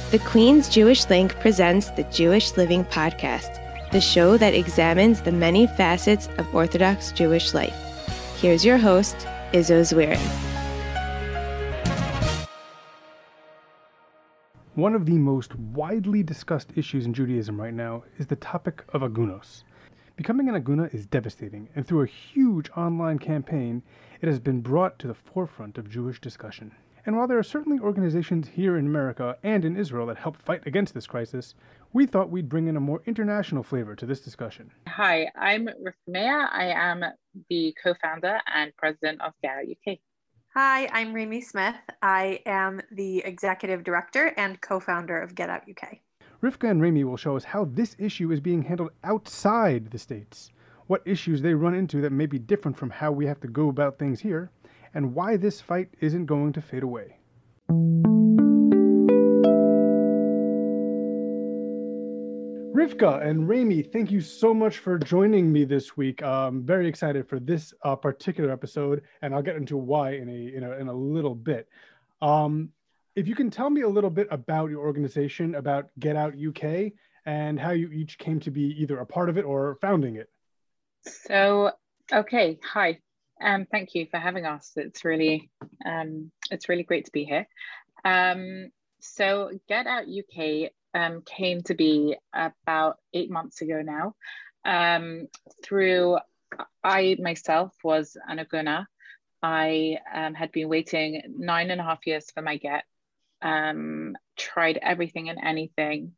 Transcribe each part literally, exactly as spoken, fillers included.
The Queen's Jewish Link presents the Jewish Living Podcast, the show that examines the many facets of Orthodox Jewish life. Here's your host, Izzo Zwirin. One of the most widely discussed issues in Judaism right now is the topic of agunos. Becoming an aguna is devastating, and through a huge online campaign, it has been brought to the forefront of Jewish discussion. And while there are certainly organizations here in America and in Israel that help fight against this crisis, we thought we'd bring in a more international flavor to this discussion. Hi, I'm Rifmea. I am the co-founder and president of Get Out U K. Hi, I'm Remy Smith. I am the executive director and co-founder of Get Out U K. Rivka and Remy will show us how this issue is being handled outside the States, what issues they run into that may be different from how we have to go about things here, and why this fight isn't going to fade away. Rivka and Remy, thank you so much for joining me this week. I'm very excited for this uh, particular episode, and I'll get into why in a in a, in a little bit. Um, if you can tell me a little bit about your organization, about Get Out U K, and how you each came to be either a part of it or founding it. So, okay, hi. Um, thank you for having us. It's really, um, it's really great to be here. Um, so Get Out U K um, came to be about eight months ago now. Um, through, I myself was an aguna. I um, had been waiting nine and a half years for my get. Um, tried everything and anything,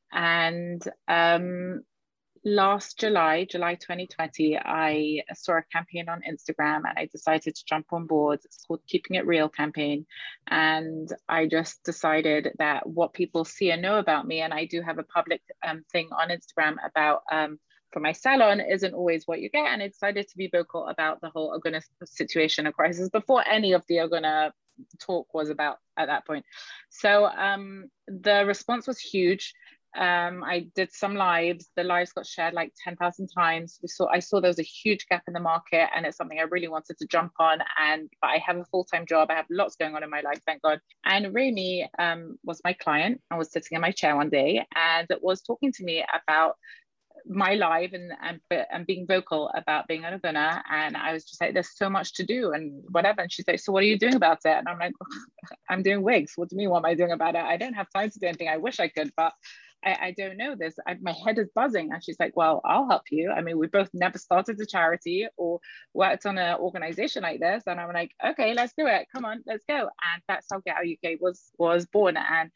and um, last July, July twenty twenty, I saw a campaign on Instagram and I decided to jump on board. It's called Keeping It Real campaign. And I just decided that what people see and know about me, and I do have a public um, thing on Instagram about um, for my salon, isn't always what you get. And I decided to be vocal about the whole Aguna situation of crisis before any of the Aguna talk was about at that point. So um, the response was huge. Um, I did some lives. The lives got shared like ten thousand times. We saw, I saw there was a huge gap in the market, and it's something I really wanted to jump on. And but I have a full-time job. I have lots going on in my life, thank God. And Remy um, was my client. I was sitting in my chair one day and was talking to me about my life and, and and being vocal about being an aguna. And I was just like, there's so much to do and whatever. And she's like, so what are you doing about it? And I'm like, I'm doing wigs. What do you mean, what am I doing about it? I don't have time to do anything. I wish I could, but I, I don't know this. I, my head is buzzing. And she's like, well, I'll help you. I mean, we both never started a charity or worked on an organization like this. And I'm like, okay, let's do it. Come on, let's go. And that's how Get Out U K was, was born. And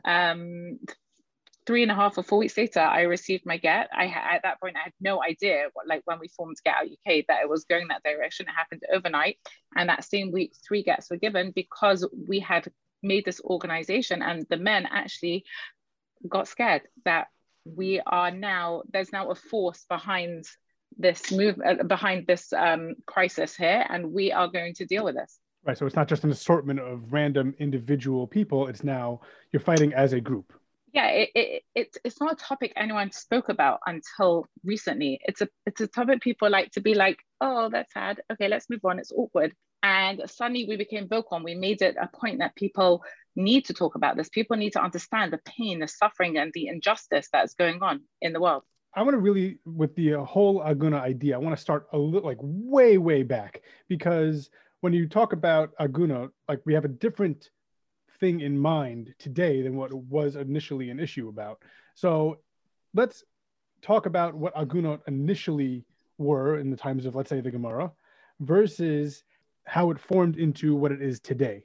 um, three and a half or four weeks later, I received my get. I at that point, I had no idea what, like when we formed Get Out U K, that it was going that direction. It happened overnight. And that same week, three gets were given because we had made this organization, and the men actually got scared that we are now, there's now a force behind this move, uh, behind this um, crisis here, and we are going to deal with this. Right, so it's not just an assortment of random individual people, it's now, you're fighting as a group. Yeah, it, it, it, it's not a topic anyone spoke about until recently. It's a, it's a topic people like to be like, oh, that's sad. Okay, let's move on. It's awkward. And suddenly we became vocal, and we made it a point that people need to talk about this. People need to understand the pain, the suffering, and the injustice that's going on in the world. I want to really, with the uh, whole Aguna idea, I want to start a little, like way, way back, because when you talk about Aguna, like we have a different thing in mind today than what was initially an issue about. So let's talk about what Aguna initially were in the times of, let's say, the Gemara, versus how it formed into what it is today.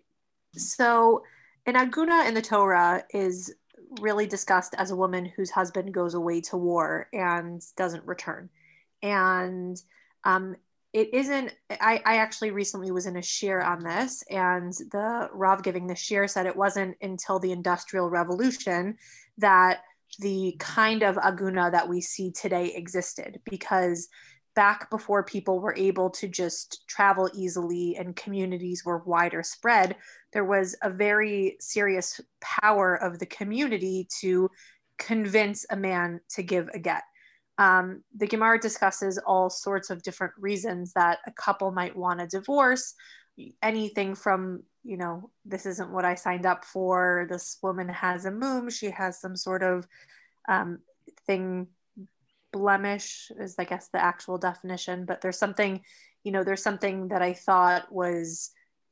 So an aguna in the Torah is really discussed as a woman whose husband goes away to war and doesn't return. And um, it isn't, I, I actually recently was in a shiur on this, and the Rav giving the shiur said it wasn't until the Industrial Revolution that the kind of aguna that we see today existed, because back before people were able to just travel easily and communities were wider spread, there was a very serious power of the community to convince a man to give a get. Um, the Gemara discusses all sorts of different reasons that a couple might want a divorce, anything from, you know, this isn't what I signed up for. This woman has a mum. She has some sort of um, thing, blemish is, I guess, the actual definition. But there's something, you know, there's something that I thought was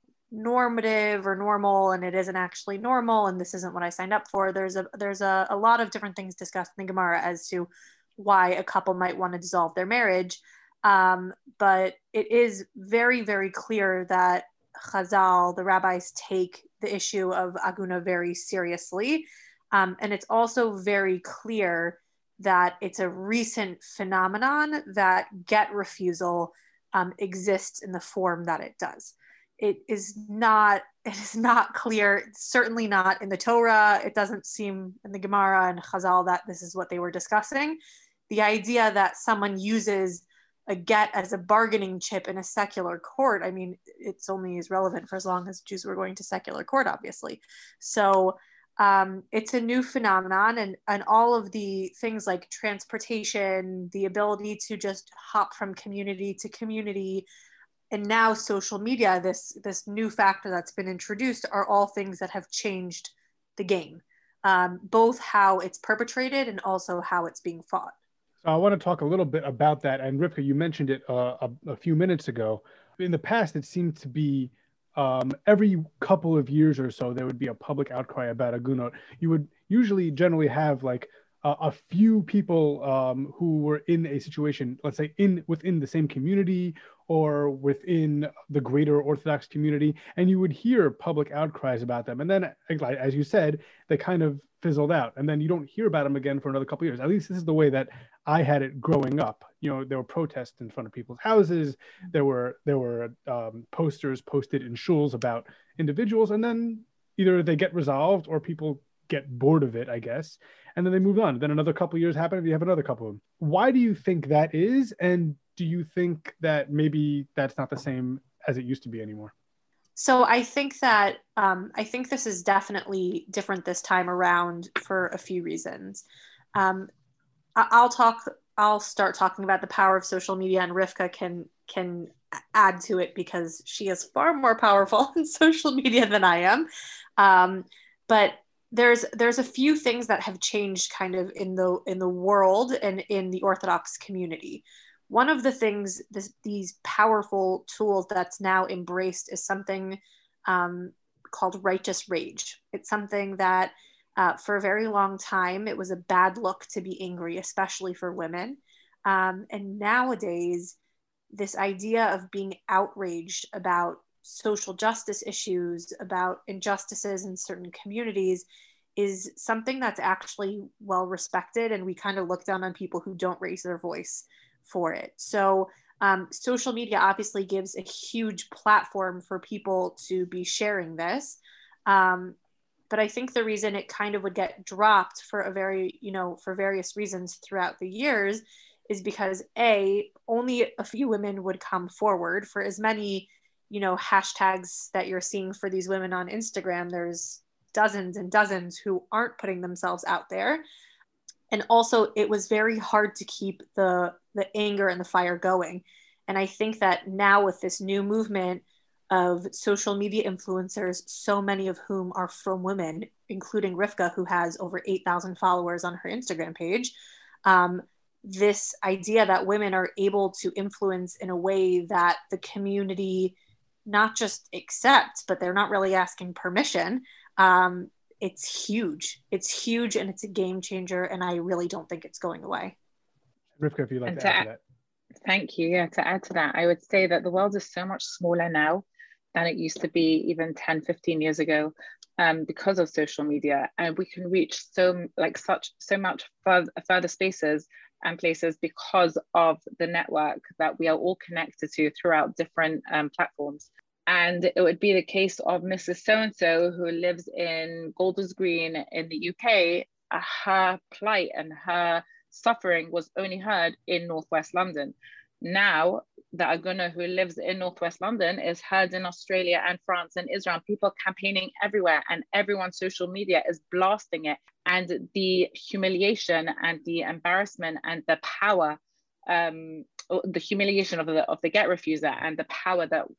normative or normal, and it isn't actually normal, and this isn't what I signed up for. There's a there's a, a lot of different things discussed in the Gemara as to why a couple might want to dissolve their marriage. Um, but it is very, very clear that Chazal, the rabbis, take the issue of aguna very seriously. Um, and it's also very clear that it's a recent phenomenon that get refusal um, exists in the form that it does. It is not, it is not clear, it's certainly not in the Torah. It doesn't seem in the Gemara and Chazal that this is what they were discussing. The idea that someone uses a get as a bargaining chip in a secular court, I mean, it's only as relevant for as long as Jews were going to secular court, obviously. So um, it's a new phenomenon, and, and all of the things like transportation, the ability to just hop from community to community, and now social media, this, this new factor that's been introduced, are all things that have changed the game, um, both how it's perpetrated and also how it's being fought. So I want to talk a little bit about that. And Rivka, you mentioned it uh, a, a few minutes ago. In the past, it seemed to be um, every couple of years or so, there would be a public outcry about agunot. You would usually generally have like uh, a few people um, who were in a situation, let's say in within the same community or within the greater Orthodox community, and you would hear public outcries about them. And then, as you said, they kind of fizzled out, and then you don't hear about them again for another couple of years. At least this is the way that I had it growing up. You know, there were protests in front of people's houses. There were there were um, posters posted in shuls about individuals, and then either they get resolved or people get bored of it, I guess, and then they move on. Then another couple of years happen, and you have another couple of them. Why do you think that is? And do you think that maybe that's not the same as it used to be anymore? So I think that um, I think this is definitely different this time around for a few reasons. Um, I'll talk. I'll start talking about the power of social media, and Rivka can can add to it because she is far more powerful in social media than I am. Um, but there's there's a few things that have changed kind of in the in the world and in the Orthodox community. One of the things, this, these powerful tools that's now embraced is something um, called righteous rage. It's something that uh, for a very long time, it was a bad look to be angry, especially for women. Um, and nowadays, this idea of being outraged about social justice issues, about injustices in certain communities, is something that's actually well respected. And we kind of look down on people who don't raise their voice for it. So um, social media obviously gives a huge platform for people to be sharing this. Um, but I think the reason it kind of would get dropped for a very, you know, for various reasons throughout the years is because A, only a few women would come forward. For as many, you know, hashtags that you're seeing for these women on Instagram, there's dozens and dozens who aren't putting themselves out there. And also it was very hard to keep the, the anger and the fire going. And I think that now with this new movement of social media influencers, so many of whom are from women, including Rivka, who has over eight thousand followers on her Instagram page, um, this idea that women are able to influence in a way that the community not just accepts, but they're not really asking permission. Um, it's huge. It's huge, and it's a game changer, and I really don't think it's going away. Rivka, if you'd like and to add to that. Thank you. Yeah, to add to that, I would say that the world is so much smaller now than it used to be even ten, fifteen years ago, um, because of social media. And we can reach so like such so much further, further spaces and places because of the network that we are all connected to throughout different um, platforms. And it would be the case of Missus So-and-so who lives in Golders Green in the U K. Uh, her plight and her suffering was only heard in Northwest London. Now, the Aguna who lives in Northwest London is heard in Australia and France and Israel. People campaigning everywhere, and everyone's social media is blasting it. And the humiliation and the embarrassment and the power, um, the humiliation of the of the get refuser and the power that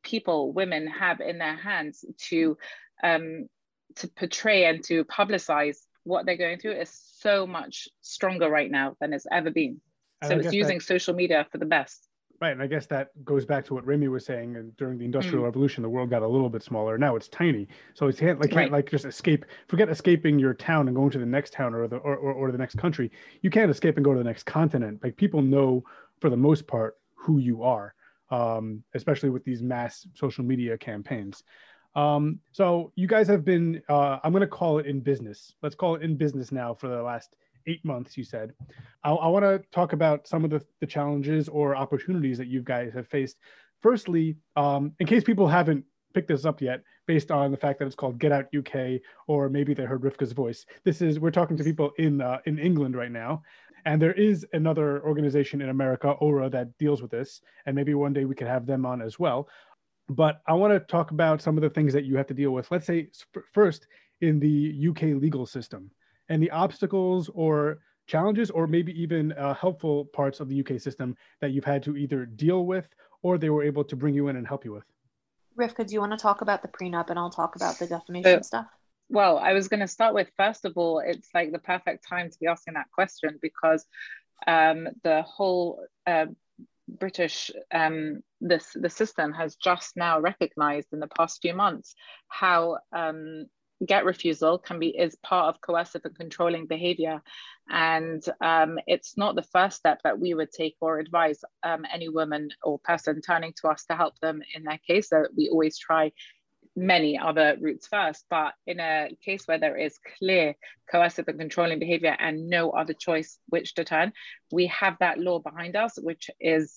people, women, have in their hands to um, to portray and to publicize what they're going through is so much stronger right now than it's ever been. And so I it's using that, social media for the best. Right. And I guess that goes back to what Remy was saying. And during the Industrial Mm. Revolution, the world got a little bit smaller. Now it's tiny. So it's can't like can't Right. like just escape. Forget escaping your town and going to the next town or the or, or, or the next country. You can't escape and go to the next continent. Like people know for the most part who you are, um, especially with these mass social media campaigns. Um, so you guys have been, uh, I'm going to call it in business. Let's call it in business now for the last eight months, you said. I, I want to talk about some of the, the challenges or opportunities that you guys have faced. Firstly, um, in case people haven't picked this up yet, based on the fact that it's called Get Out U K, or maybe they heard Rivka's voice. This is, we're talking to people in, uh, in England right now. And there is another organization in America, O R A, that deals with this. And maybe one day we could have them on as well. But I want to talk about some of the things that you have to deal with. Let's say first in the U K legal system and the obstacles or challenges, or maybe even uh, helpful parts of the U K system that you've had to either deal with or they were able to bring you in and help you with. Rivka, do you want to talk about the prenup and I'll talk about the defamation so, stuff? Well, I was going to start with, first of all, it's like the perfect time to be asking that question because um, the whole uh, British, um, this the system has just now recognized in the past few months how um, get refusal can be is part of coercive and controlling behavior, and um, it's not the first step that we would take or advise um, any woman or person turning to us to help them in their case. So we always try many other routes first, but in a case where there is clear coercive and controlling behavior and no other choice which to turn, we have that law behind us, which is,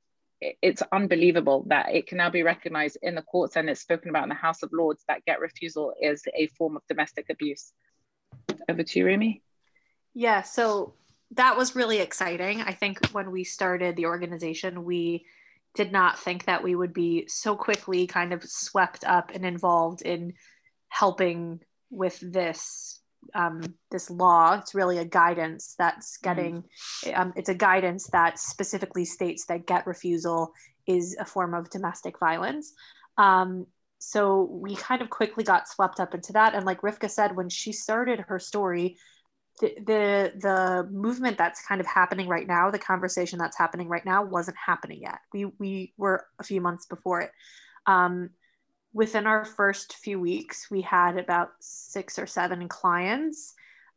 it's unbelievable that it can now be recognized in the courts and it's spoken about in the House of Lords that get refusal is a form of domestic abuse. Over to you, Remy. Yeah, so that was really exciting. I think when we started the organization, we did not think that we would be so quickly kind of swept up and involved in helping with this um, this law. It's really a guidance that's getting, mm. um, it's a guidance that specifically states that get refusal is a form of domestic violence. Um, so we kind of quickly got swept up into that. And like Rivka said, when she started her story, The, the the movement that's kind of happening right now, the conversation that's happening right now wasn't happening yet. We we were a few months before it. Um, within our first few weeks, we had about six or seven clients.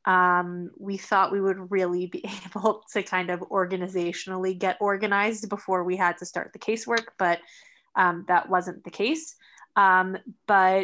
Um, we thought we would really be able to kind of organizationally get organized before we had to start the casework, but um, that wasn't the case. Um, but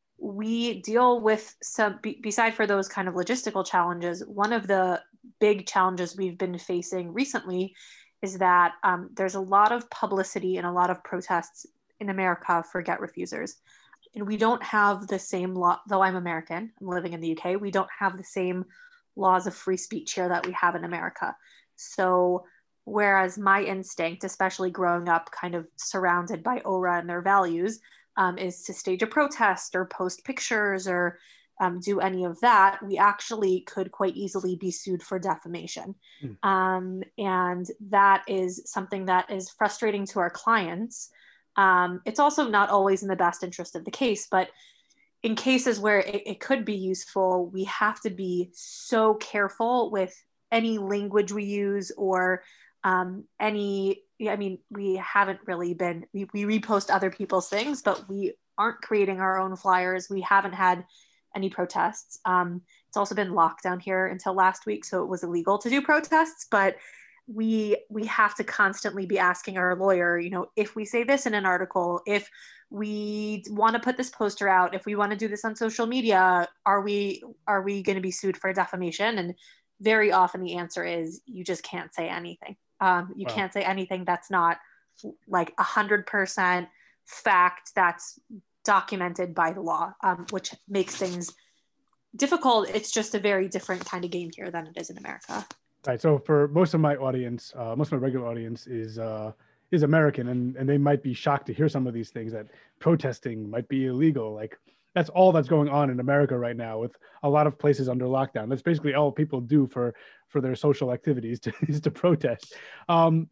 we deal with some, be, beside for those kind of logistical challenges, one of the big challenges we've been facing recently is that um, there's a lot of publicity and a lot of protests in America for get refusers. And we don't have the same law, though I'm American, I'm living in the U K, we don't have the same laws of free speech here that we have in America. So whereas my instinct, especially growing up kind of surrounded by O R A and their values, Um, is to stage a protest or post pictures or um, do any of that, we actually could quite easily be sued for defamation. Mm. Um, and that is something that is frustrating to our clients. Um, it's also not always in the best interest of the case, but in cases where it, it could be useful, we have to be so careful with any language we use or um, any, I mean, we haven't really been, we, we repost other people's things, but we aren't creating our own flyers. We haven't had any protests. Um, it's also been lockdown here until last week, so it was illegal to do protests, but we we have to constantly be asking our lawyer, you know, if we say this in an article, if we want to put this poster out, if we want to do this on social media, are we are we going to be sued for defamation? And very often the answer is you just can't say anything. Um, you wow. can't say anything that's not like a hundred percent fact that's documented by the law, um, which makes things difficult. It's just a very different kind of game here than it is in America. Right. So for most of my audience, uh, most of my regular audience is uh, is American, and, and they might be shocked to hear some of these things, that protesting might be illegal. Like that's all that's going on in America right now, with a lot of places under lockdown. That's basically all people do for for their social activities to, is to protest. Um,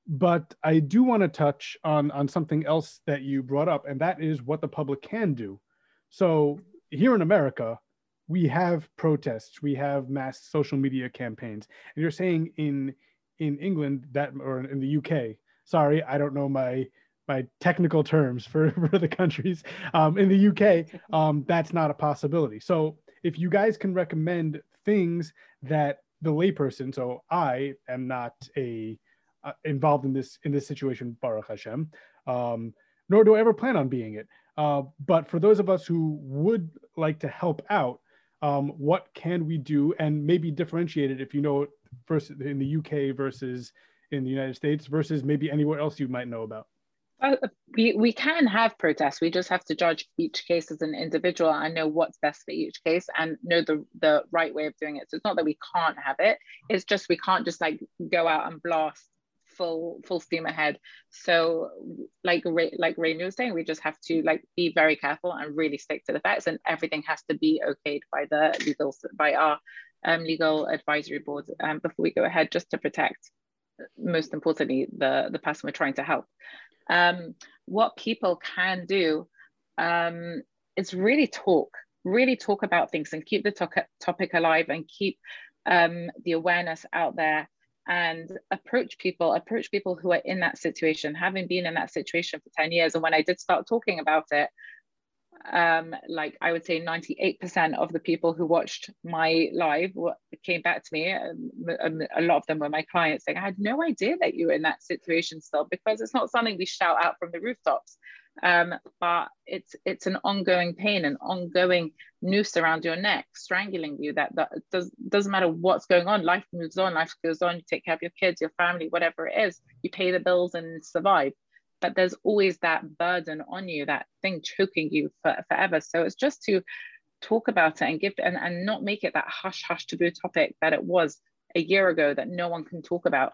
but I do want to touch on, on something else that you brought up, and that is what the public can do. So here in America, we have protests, we have mass social media campaigns, and you're saying in in England that, or in the U K, sorry, I don't know my my technical terms for, for the countries. Um, in the U K, um, that's not a possibility. So if you guys can recommend things that the layperson, so I am not a uh, involved in this in this situation, Baruch Hashem, um, nor do I ever plan on being it. Uh, but for those of us who would like to help out, um, what can we do, and maybe differentiate it if you know it first in the U K versus in the United States versus maybe anywhere else you might know about? Uh, we, we can have protests. We just have to judge each case as an individual and know what's best for each case and know the, the right way of doing it. So it's not that we can't have it. It's just we can't just like go out and blast full full steam ahead. So like Ray, like Raimi was saying, we just have to like be very careful and really stick to the facts, and everything has to be okayed by the legal, by our um, legal advisory board um, before we go ahead, just to protect, most importantly, the, the person we're trying to help. Um, what people can do um, is really talk, really talk about things and keep the to topic alive and keep um, the awareness out there, and approach people, approach people who are in that situation, having been in that situation for ten years. And when I did start talking about it, um, like I would say ninety-eight percent of the people who watched my live came back to me. Um, a lot of them were my clients saying, I had no idea that you were in that situation still, because it's not something we shout out from the rooftops. Um, but it's it's an ongoing pain, an ongoing noose around your neck, strangling you, that, that does, doesn't matter what's going on. Life moves on, life goes on, you take care of your kids, your family, whatever it is, you pay the bills and survive. But there's always that burden on you, that thing choking you for, forever. So it's just to talk about it and give and, and not make it that hush hush taboo topic that it was a year ago that no one can talk about.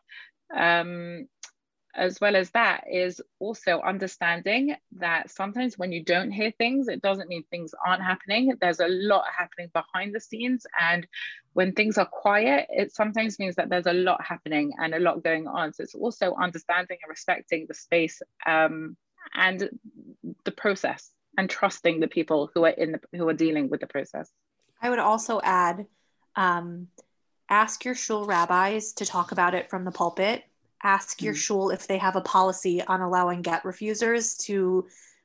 Um, as well as that is also understanding that sometimes when you don't hear things, it doesn't mean things aren't happening. There's a lot happening behind the scenes. And when things are quiet, it sometimes means that there's a lot happening and a lot going on. So it's also understanding and respecting the space um, and the process, and trusting the people who are in the, who are dealing with the process. I would also add, um, ask your shul rabbis to talk about it from the pulpit. Ask your shul if they have a policy on allowing get refusers to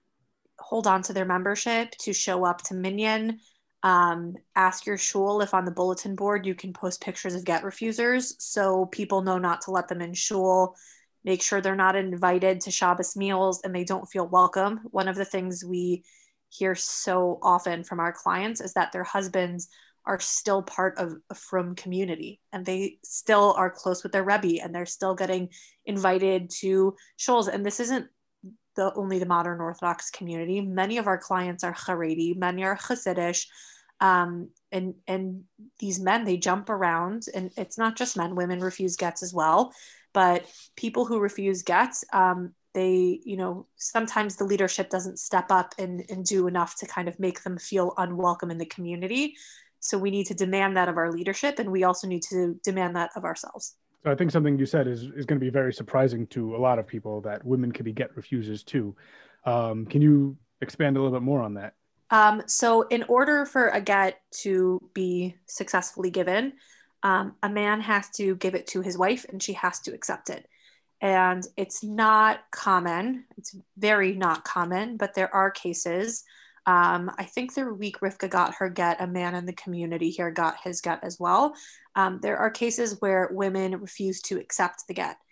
hold on to their membership, to show up to minyan. Um, ask your shul if on the bulletin board you can post pictures of get refusers so people know not to let them in shul. Make sure they're not invited to Shabbos meals and they don't feel welcome. One of the things we hear so often from our clients is that their husbands are still part of a frum community, and they still are close with their Rebbe, and they're still getting invited to shuls. And this isn't the only the modern Orthodox community. Many of our clients are Haredi, many are Hasidish, um, and and these men, they jump around, and it's not just men, women refuse gets as well. But people who refuse gets, um, they, you know, sometimes the leadership doesn't step up and, and do enough to kind of make them feel unwelcome in the community. So we need to demand that of our leadership, and we also need to demand that of ourselves. So I think something you said is, is going to be very surprising to a lot of people, that women can be get refusers too. Um, can you expand a little bit more on that? Um, so in order for a get to be successfully given, um, a man has to give it to his wife, and she has to accept it. And it's not common. It's very not common, but there are cases. Um, I think the week Rivka got her get, a man in the community here got his get as well. Um, there are cases where women refuse to accept the get.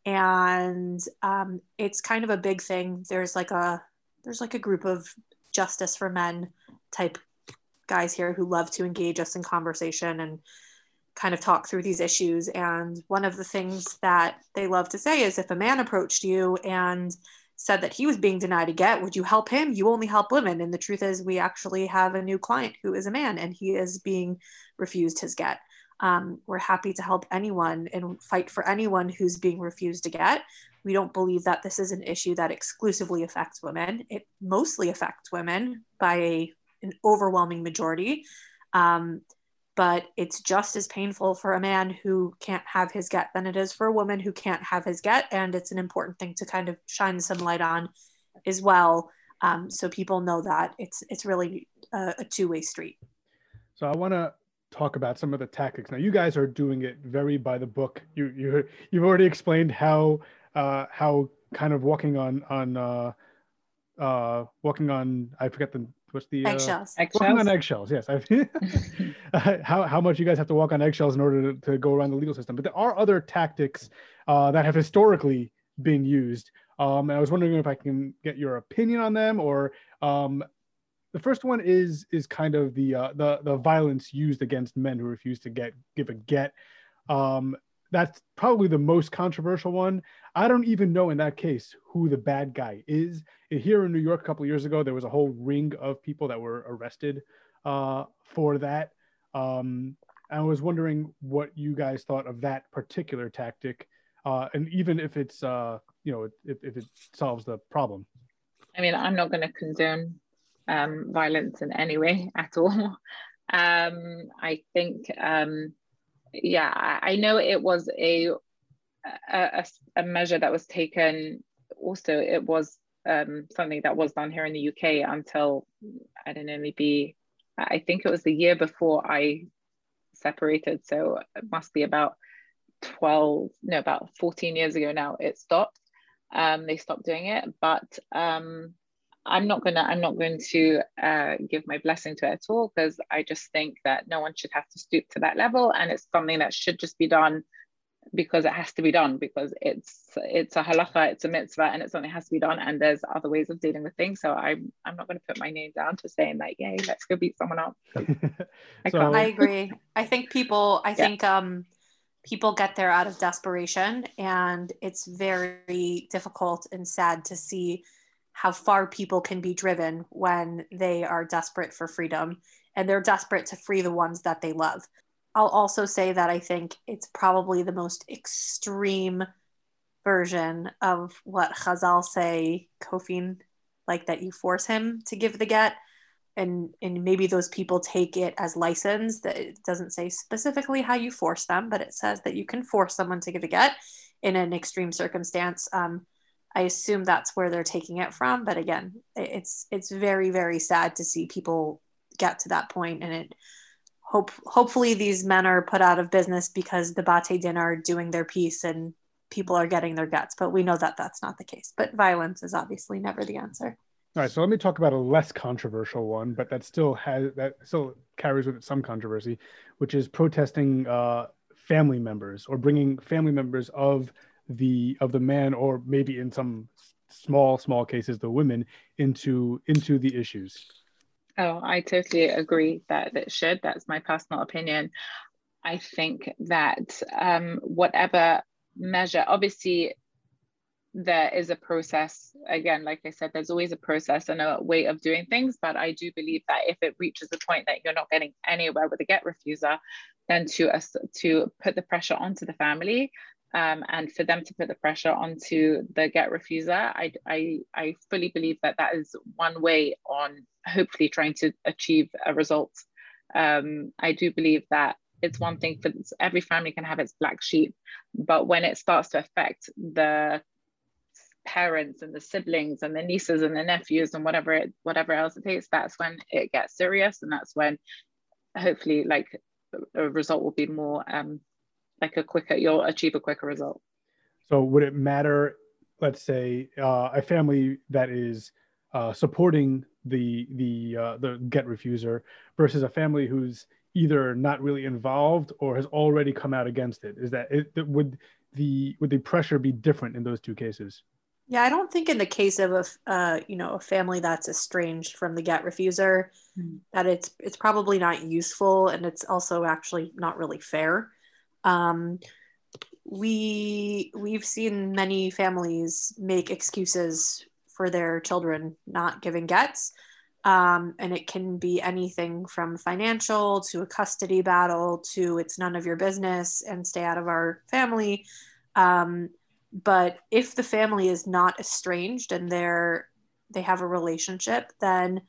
And um, it's kind of a big thing. There's like a, there's like a group of justice for men type guys here who love to engage us in conversation and kind of talk through these issues. And one of the things that they love to say is, if a man approached you and said that he was being denied a get, would you help him? You only help women. And the truth is, we actually have a new client who is a man, and he is being refused his get. Um, we're happy to help anyone and fight for anyone who's being refused a get. We don't believe that this is an issue that exclusively affects women. It mostly affects women by a, an overwhelming majority. Um, but it's just as painful for a man who can't have his get than it is for a woman who can't have his get. And it's an important thing to kind of shine some light on as well. Um, so people know that it's, it's really a, a two-way street. So I want to talk about some of the tactics. Now, you guys are doing it very by the book. You, you, you've already explained how, uh, how kind of walking on, on, uh, uh, walking on, I forget the, what's the uh, eggshells. Walking on eggshells. Yes, I've how how much you guys have to walk on eggshells in order to, to go around the legal system. But there are other tactics uh, that have historically been used. Um, and I was wondering if I can get your opinion on them. Or um, the first one is is kind of the uh, the the violence used against men who refuse to get give a get. Um, that's probably the most controversial one. I don't even know in that case who the bad guy is. Here in New York a couple of years ago, there was a whole ring of people that were arrested uh, for that. Um, I was wondering what you guys thought of that particular tactic, uh, and even if it's, uh, you know, if, if it solves the problem. I mean, I'm not going to condone um, violence in any way at all. Um, I think, um, yeah, I, I know it was a, a a measure that was taken. Also, it was um, something that was done here in the U K until, I don't know, maybe, I think it was the year before I separated. So it must be about twelve, no, about fourteen years ago now, it stopped. Um, they stopped doing it, but um, I'm not gonna, I'm not going to uh, give my blessing to it at all, because I just think that no one should have to stoop to that level. And it's something that should just be done because it has to be done, because it's it's a halacha, it's a mitzvah, and it's something that has to be done, and there's other ways of dealing with things. So I'm I'm not going to put my name down to saying like, yay, let's go beat someone up. I, So, can't. I agree. I think people, I Yeah. think um, people get there out of desperation, and it's very difficult and sad to see how far people can be driven when they are desperate for freedom, and they're desperate to free the ones that they love. I'll also say that I think it's probably the most extreme version of what Chazal say, kofin, like that you force him to give the get. And, and maybe those people take it as license, that it doesn't say specifically how you force them, but it says that you can force someone to give a get in an extreme circumstance. Um, I assume that's where they're taking it from. But again, it's it's very, very sad to see people get to that point, and it Hope, hopefully these men are put out of business because the Bate Din are doing their piece and people are getting their guts. But we know that that's not the case. But violence is obviously never the answer. all right, so let me talk about a less controversial one, but that still has that still carries with it some controversy, which is protesting uh, family members or bringing family members of the of the man, or maybe in some small small cases the women, into into the issues. Oh, I totally agree that it should. That's my personal opinion. I think that um, whatever measure, obviously there is a process. Again, like I said, there's always a process and a way of doing things. But I do believe that if it reaches the point that you're not getting anywhere with a get refuser, then to us to put the pressure onto the family. Um, and for them to put the pressure onto the get refuser, I, I, I fully believe that that is one way on hopefully trying to achieve a result. Um, I do believe that it's one thing for every family can have its black sheep, but when it starts to affect the parents and the siblings and the nieces and the nephews and whatever it, whatever else it takes, that's when it gets serious, and that's when hopefully like a result will be more um, like a quicker, you'll achieve a quicker result. So would it matter, let's say, uh, a family that is uh, supporting the the uh, the get refuser versus a family who's either not really involved or has already come out against it? Is that it, would the would the pressure be different in those two cases? Yeah, I don't think in the case of a uh, you know a family that's estranged from the get refuser, mm-hmm. that it's it's probably not useful, and it's also actually not really fair. Um, we we've seen many families make excuses for their children not giving gets, um, and it can be anything from financial to a custody battle to it's none of your business and stay out of our family. Um, but if the family is not estranged and they're they have a relationship, then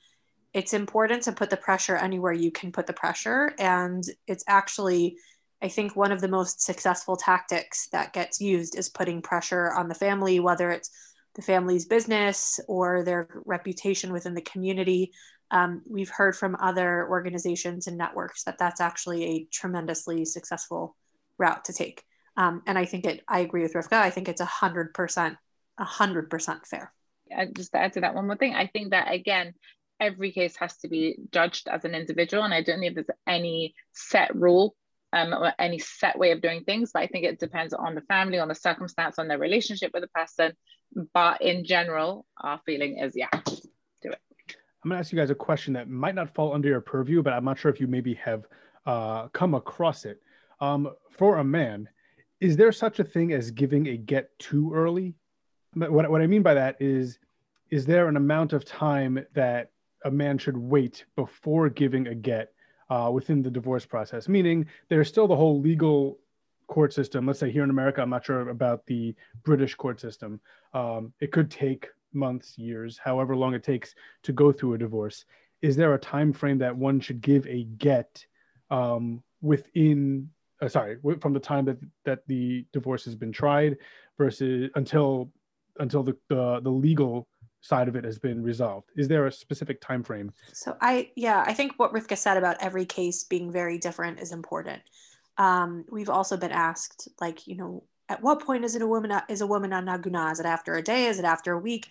it's important to put the pressure anywhere you can put the pressure. And it's actually, I think, one of the most successful tactics that gets used is putting pressure on the family, whether it's the family's business or their reputation within the community. Um, we've heard from other organizations and networks that that's actually a tremendously successful route to take. Um, and I think it, I agree with Rivka. I think it's a hundred percent, a hundred percent fair. And just to add to that one more thing, I think that again, every case has to be judged as an individual. And I don't think there's any set rule um, or any set way of doing things, but I think it depends on the family, on the circumstance, on their relationship with the person. But in general, our feeling is, yeah, do it. I'm gonna ask you guys a question that might not fall under your purview, but I'm not sure if you maybe have uh, come across it. Um, for a man, is there such a thing as giving a get too early? But what, what I mean by that is, is there an amount of time that a man should wait before giving a get uh, within the divorce process? Meaning there's still the whole legal court system. Let's say here in America, I'm not sure about the British court system. Um, it could take months, years, however long it takes to go through a divorce. Is there a time frame that one should give a get um, within, uh, sorry, from the time that, that the divorce has been tried versus until until the, the, the legal side of it has been resolved? Is there a specific time frame? So I, yeah, I think what Rivka said about every case being very different is important. Um, we've also been asked, like, you know, at what point is it a woman, is a woman on Aguna? Is it after a day? Is it after a week?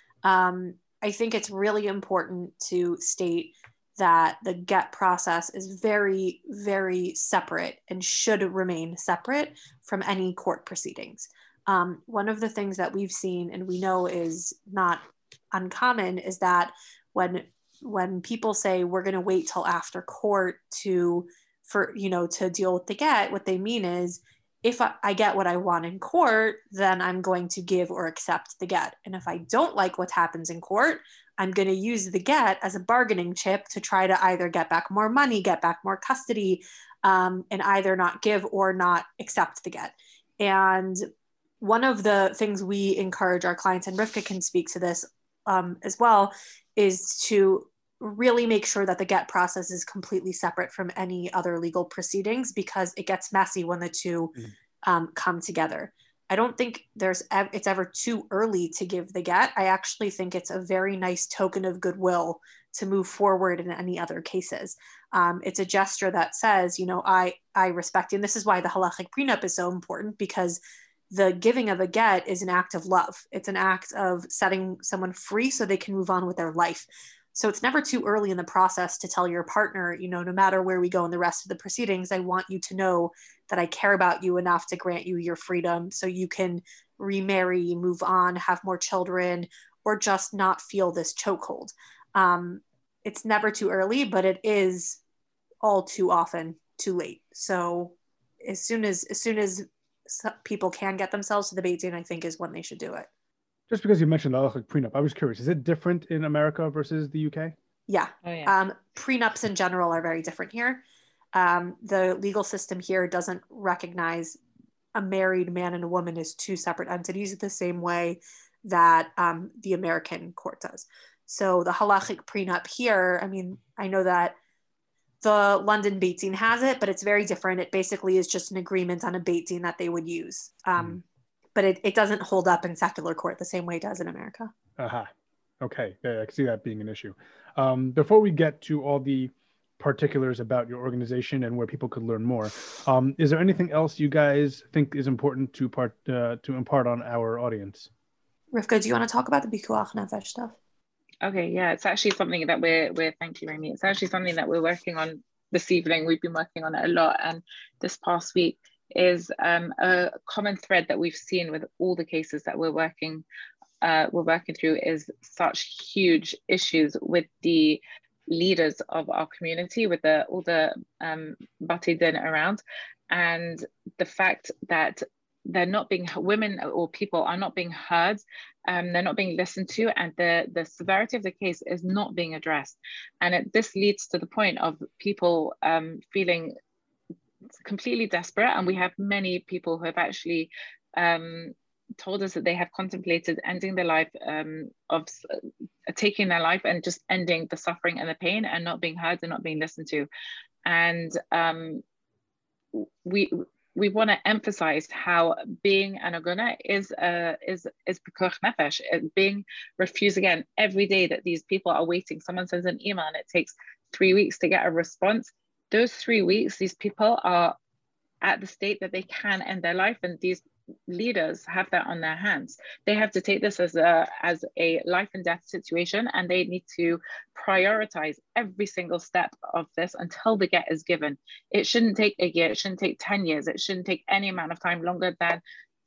Um, I think it's really important to state that the get process is very, very separate and should remain separate from any court proceedings. Um, one of the things that we've seen and we know is not uncommon is that when when people say we're going to wait till after court to for you know to deal with the get, what they mean is if I, I get what I want in court, then I'm going to give or accept the get. And if I don't like what happens in court, I'm going to use the get as a bargaining chip to try to either get back more money, get back more custody, um, and either not give or not accept the get. And one of the things we encourage our clients, and Rivka can speak to this um, as well, is to really make sure that the get process is completely separate from any other legal proceedings, because it gets messy when the two mm. um, come together. I don't think there's it's ever too early to give the get. I actually think it's a very nice token of goodwill to move forward in any other cases. Um, it's a gesture that says, you know, I I respect you. And this is why the halachic prenup is so important, because the giving of a get is an act of love. It's an act of setting someone free so they can move on with their life. So it's never too early in the process to tell your partner, you know, no matter where we go in the rest of the proceedings, I want you to know that I care about you enough to grant you your freedom so you can remarry, move on, have more children, or just not feel this chokehold. Um, it's never too early, but it is all too often too late. So as soon as, as soon as people can get themselves to the Beit Din, I think is when they should do it. Just because you mentioned the halachic prenup, I was curious, is it different in America versus the U K? Yeah. Oh, yeah. Um, prenups in general are very different here. Um, the legal system here doesn't recognize a married man and a woman as two separate entities the same way that um, the American court does. So the halachic prenup here, I mean, I know that the London Beit Din has it, but it's very different. It basically is just an agreement on a Beit Din that they would use. Um, mm. But it, it doesn't hold up in secular court the same way it does in America. Aha. Okay. Yeah, I can see that being an issue. Um, before we get to all the particulars about your organization and where people could learn more, um, is there anything else you guys think is important to part uh, to impart on our audience? Rivka, do you want to talk about the Pikuach Nefesh stuff? Okay, yeah, it's actually something that we're, we're, thank you, Rami. It's actually something that we're working on this evening. We've been working on it a lot. And this past week is um, a common thread that we've seen with all the cases that we're working, uh, we're working through is such huge issues with the leaders of our community, with the all the um, Batei Din around, and the fact that they're not being, women or people are not being heard, um, they're not being listened to, and the, the severity of the case is not being addressed. And it, this leads to the point of people um, feeling completely desperate. And we have many people who have actually um, told us that they have contemplated ending their life, um, of uh, taking their life and just ending the suffering and the pain and not being heard and not being listened to. And um, we we want to emphasize how being an aguna is uh, is is pikuach nefesh, being refused again every day that these people are waiting. Someone sends an email and it takes three weeks to get a response. Those three weeks, these people are at the state that they can end their life, and these leaders have that on their hands. They have to take this as a as a life and death situation, and they need to prioritize every single step of this until the get is given. It shouldn't take a year, it shouldn't take ten years, it shouldn't take any amount of time longer than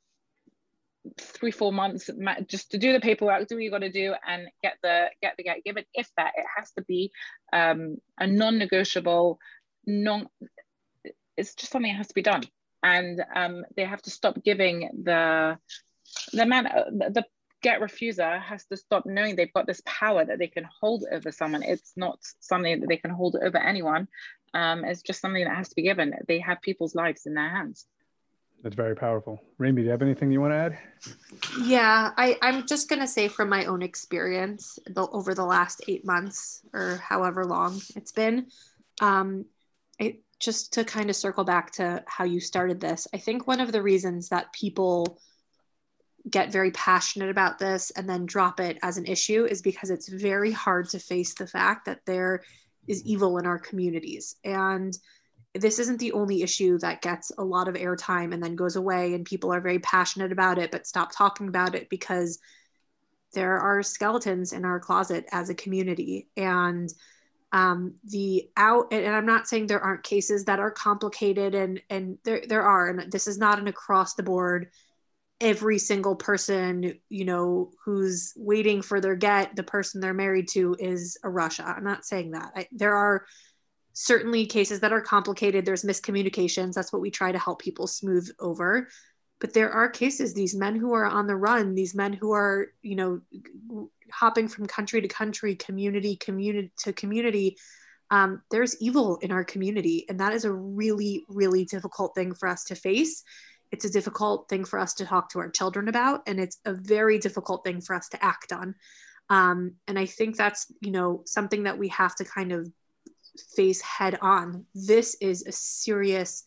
three, four months just to do the paperwork, do what you got to do, and get the get the get given. If that, it has to be um, a non-negotiable, non. It's just something that has to be done. And um, they have to stop giving the the man the get refuser has to stop knowing they've got this power that they can hold over someone. It's not something that they can hold over anyone. Um, it's just something that has to be given. They have people's lives in their hands. That's very powerful. Remi, do you have anything you want to add? Yeah, I, I'm just going to say from my own experience the, over the last eight months or however long it's been, um, it, just to kind of circle back to how you started this, I think one of the reasons that people get very passionate about this and then drop it as an issue is because it's very hard to face the fact that there is evil in our communities. And this isn't the only issue that gets a lot of airtime and then goes away, and people are very passionate about it but stop talking about it because there are skeletons in our closet as a community. And um, the out, and I'm not saying there aren't cases that are complicated, and, and there, there are, and this is not an across the board, every single person, you know, who's waiting for their get, the person they're married to is a Russia. I'm not saying that. I, there are certainly cases that are complicated. There's miscommunications. That's what we try to help people smooth over. But there are cases, these men who are on the run, these men who are, you know, hopping from country to country, community, community to community. Um, there's evil in our community. And that is a really, really difficult thing for us to face. It's a difficult thing for us to talk to our children about. And it's a very difficult thing for us to act on. Um, and I think that's, you know, something that we have to kind of face head on. This is a serious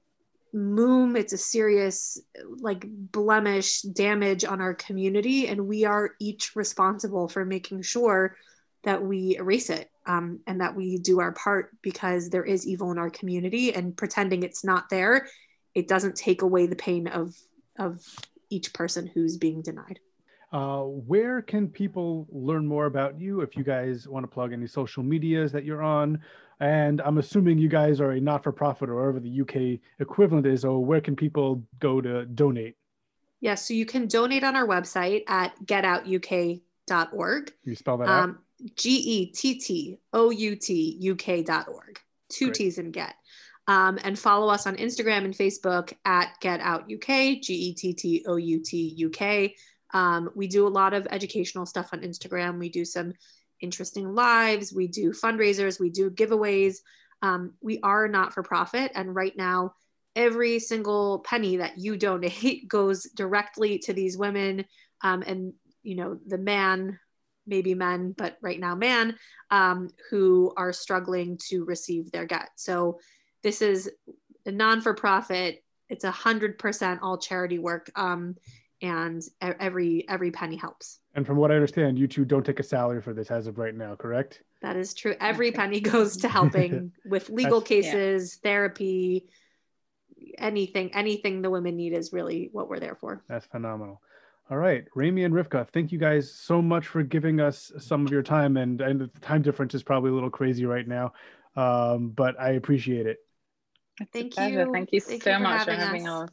moom. It's a serious like blemish, damage on our community. And we are each responsible for making sure that we erase it um, and that we do our part, because there is evil in our community, and pretending it's not there, it doesn't take away the pain of, of each person who's being denied. Uh, where can people learn more about you if you guys want to plug any social medias that you're on? And I'm assuming you guys are a not-for-profit, or wherever the U K equivalent is, or where can people go to donate? Yeah, so you can donate on our website at get out U K dot org. Can you spell that um, out? G E T T O U T U K dot org. Two Great. T's in get. Um, and follow us on Instagram and Facebook at Get Out U K, G E T T O U T U K. Um, we do a lot of educational stuff on Instagram. We do some interesting lives. We do fundraisers. We do giveaways. Um, we are not for profit. And right now, every single penny that you donate goes directly to these women um, and, you know, the man, maybe men, but right now man, um, who are struggling to receive their get. So this is a non-for-profit. It's a hundred percent all charity work. Um, and every every penny helps. And from what I understand, you two don't take a salary for this as of right now, correct? That is true. Every penny goes to helping with legal cases, yeah. therapy, anything, anything the women need is really what we're there for. That's phenomenal. All right, Remi and Rivka, thank you guys so much for giving us some of your time. And, and the time difference is probably a little crazy right now, um, but I appreciate it. Thank you. Thank you Thank so you for much having for having us. us.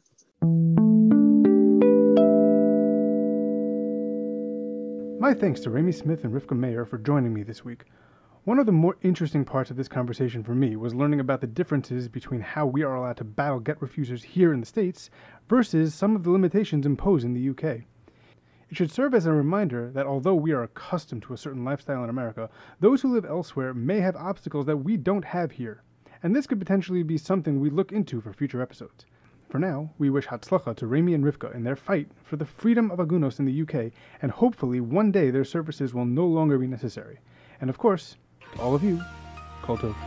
My thanks to Remi Smith and Rivka Mayer for joining me this week. One of the more interesting parts of this conversation for me was learning about the differences between how we are allowed to battle get refusers here in the States versus some of the limitations imposed in the U K. It should serve as a reminder that although we are accustomed to a certain lifestyle in America, those who live elsewhere may have obstacles that we don't have here, and this could potentially be something we look into for future episodes. For now, we wish Hatzlacha to Rami and Rivka in their fight for the freedom of Agunos in the U K, and hopefully one day their services will no longer be necessary. And of course, to all of you, Kol Tov.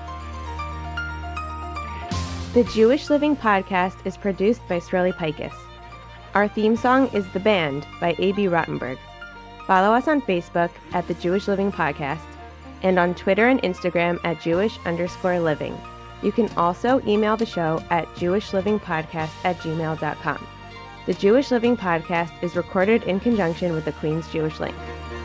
The Jewish Living Podcast is produced by Sreli Picus. Our theme song is The Band by A B Rottenberg. Follow us on Facebook at The Jewish Living Podcast and on Twitter and Instagram at Jewish underscore living. You can also email the show at jewishlivingpodcast at gmail dot com. The Jewish Living Podcast is recorded in conjunction with the Queen's Jewish Link.